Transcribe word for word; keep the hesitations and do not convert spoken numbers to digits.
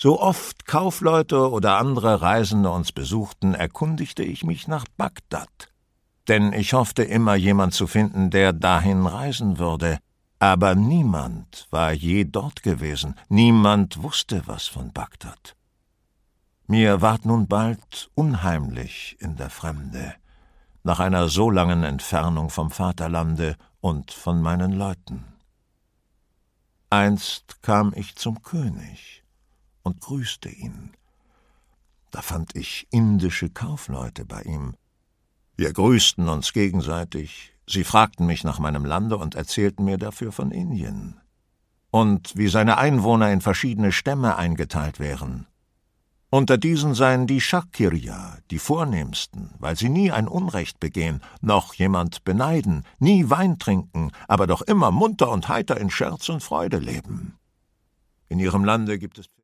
So oft Kaufleute oder andere Reisende uns besuchten, erkundigte ich mich nach Bagdad. Denn ich hoffte immer, jemand zu finden, der dahin reisen würde. Aber niemand war je dort gewesen, niemand wusste was von Bagdad. Mir ward nun bald unheimlich in der Fremde, nach einer so langen Entfernung vom Vaterlande und von meinen Leuten. Einst kam ich zum König und grüßte ihn. Da fand ich indische Kaufleute bei ihm. Wir grüßten uns gegenseitig, sie fragten mich nach meinem Lande und erzählten mir dafür von Indien und wie seine Einwohner in verschiedene Stämme eingeteilt wären. Unter diesen seien die Shakirya, die vornehmsten, weil sie nie ein Unrecht begehen, noch jemand beneiden, nie Wein trinken, aber doch immer munter und heiter in Scherz und Freude leben. In ihrem Lande gibt es